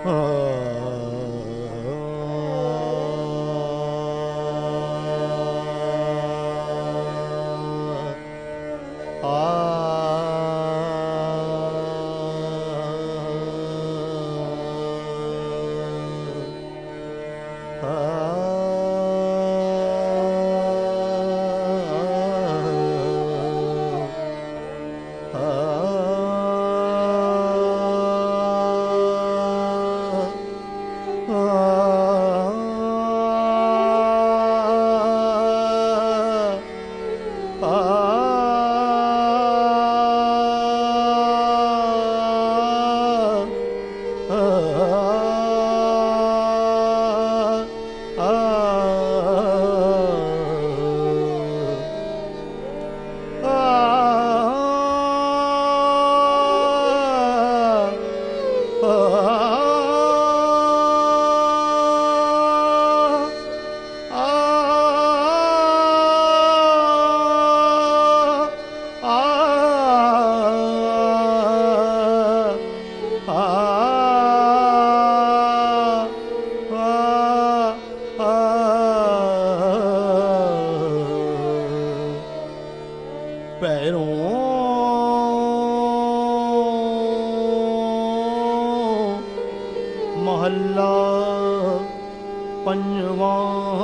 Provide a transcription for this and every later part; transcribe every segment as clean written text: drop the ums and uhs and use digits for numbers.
महला पंजवा।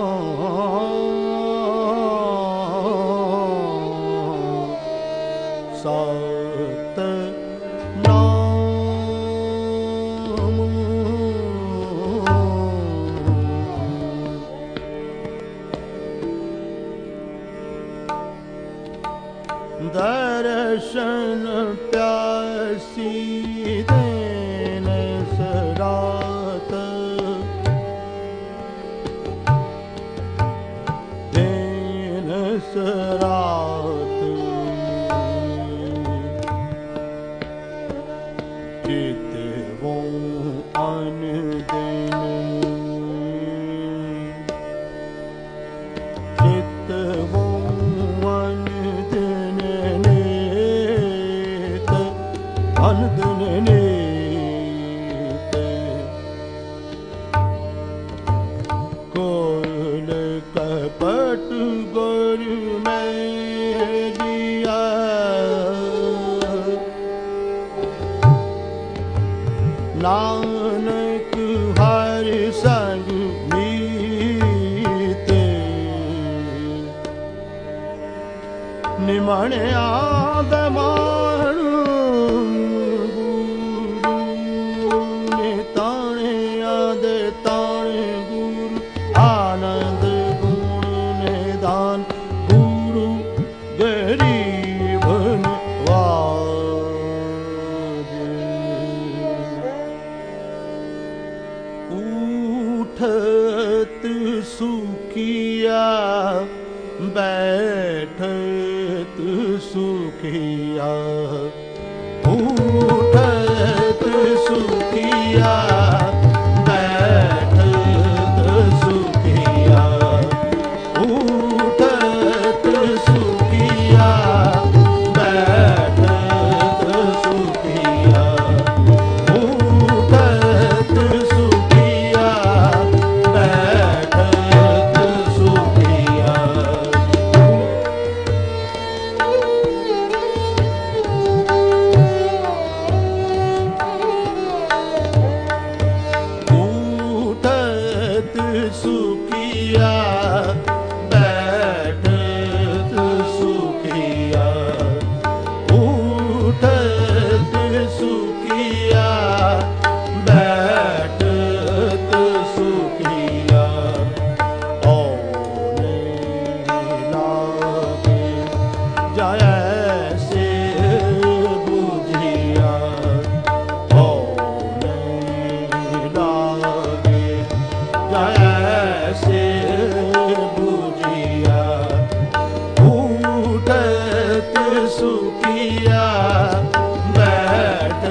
सत नाम दर्शन प्यासी देन सरात, देन सरात। चितवो अन दिन, चितवो अन दिन नेत, अन दिन नेत। कोल कपट गुर में दिया, नानक हर संग मीते। निमण आदमानु गुरु ने ताणे आदे ताणे गुरु। आनंद गुण निदान गुरु गरीब निवाज। उठत सुखिया बैठत सुखिया, उठत सुखिया बैठत सुखिया, उठत सुखिया बैठत सुखिया, उठत सुखिया बैठत सुखिया। उठत सुखिया बैठत सुखिया, उठत सुखिया बैठत सुखिया। औने लागे जैसे बुझिया, औने लागे जैसे बुझिया। उठत सुखिया बैठत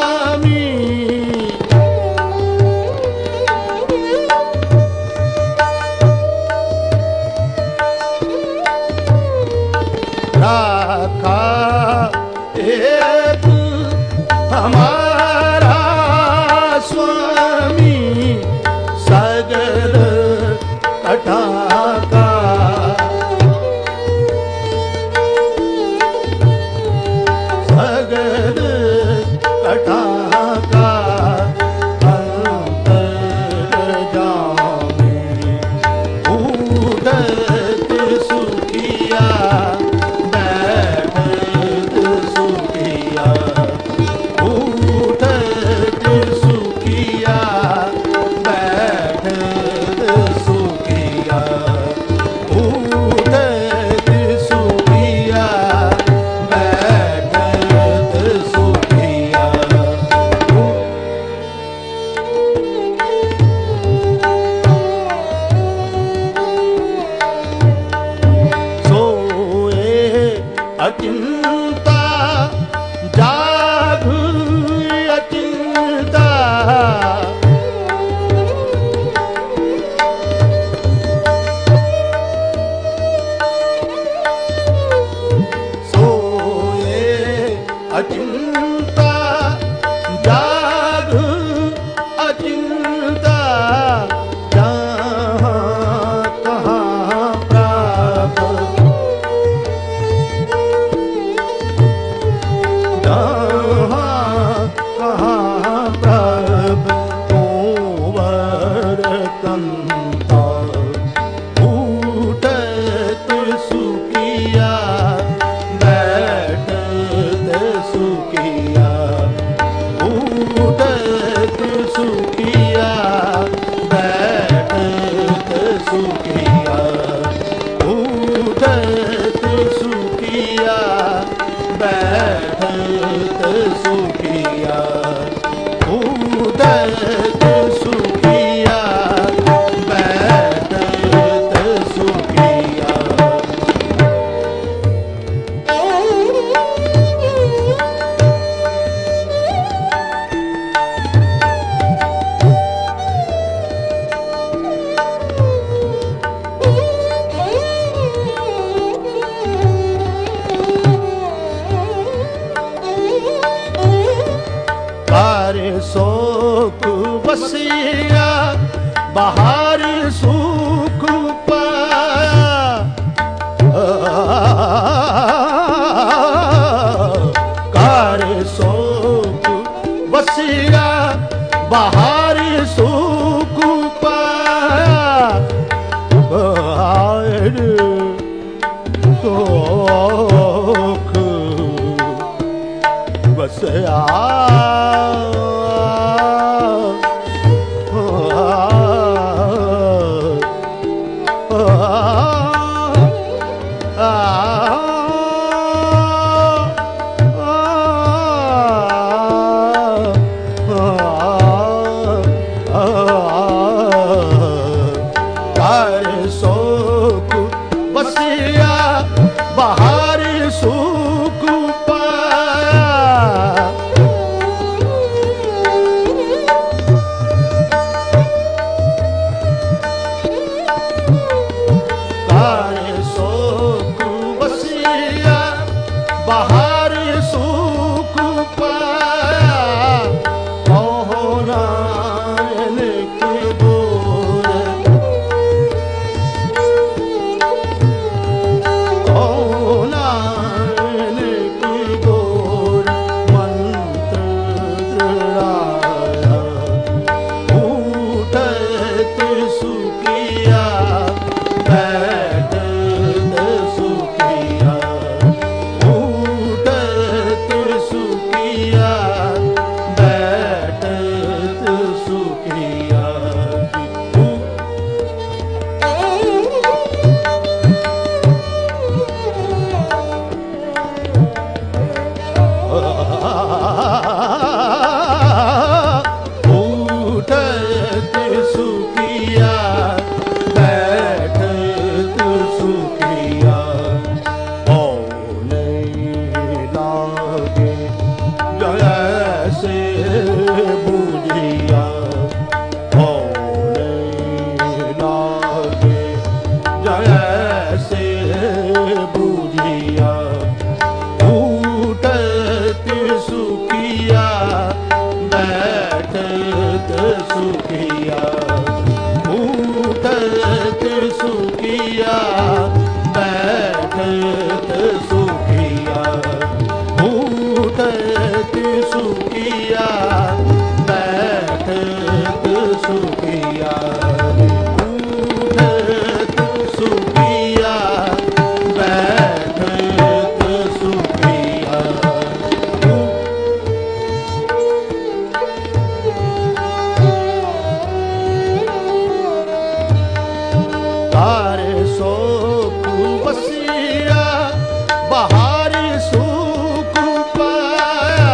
स्वामी राखा एक हमारा स्वामी सगर कटा का सगर कटा का अंतर जामे उठत सुखिया बैठत सुखिया उठत सुखिया बैठत सुखिया उठत सुखिया बैठत सुखिया सोए अचिंता जाग अचिंता सोए अचिंता जाग अचिंता जहाँ कहाँ प्राप्त जहाँ कहाँ प्रभ कुंवर कंता उठत सुखिया बैठत सुखिया उठत सुखिया बैठत सुखिया उठत सुखिया बैठत सुखिया उठत सुखिया बैठत सुखिया बाहर सुख बसिया बाहर सुख पाया कार सुख बसिया बाहर सुख पाया बाहर सुख बसिया सुख बसिया बाहर सुख पाया बूझिया होने लागे जैसे बूझिया उठत सुखिया बैठत सुखिया उठत सुखिया बैठत सुखिया उठत सुखिया बैठत सुखिया उठत सुखिया बैठत सुखिया तारे सुख बसिया बहारी सुख पाया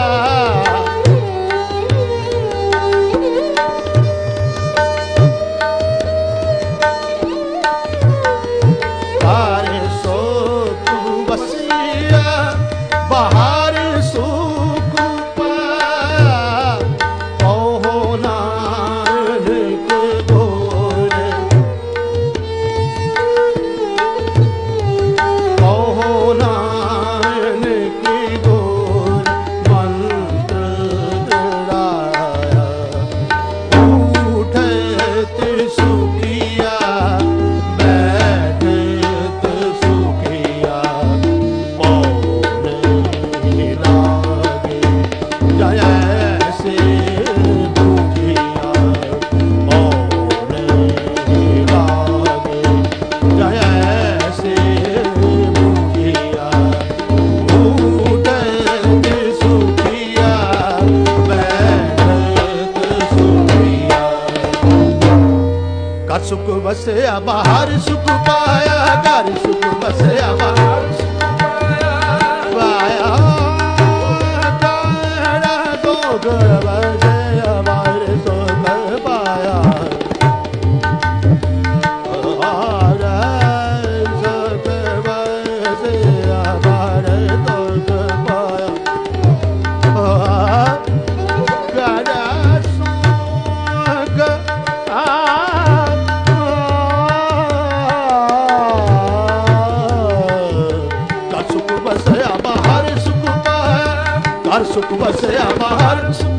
तारे सुख बसिया बहारी सुख पाया ओहो नानक गोरे ओहो नानक गोर मंत्र दराया उठत सुखिया बैठत सुखिया मौन लागे जैसे बूझिया मौन लागे जैसे बूझिया उठत सुखिया बैठत सुखिया घर सुख बसया बाहर सुख पाया घर सुख बसया बाहर सुख पाया तारा सुख बसया बाहर सुख पाया सुख बसया बाहर सुख पाया घर सुख बसया बाहर सुख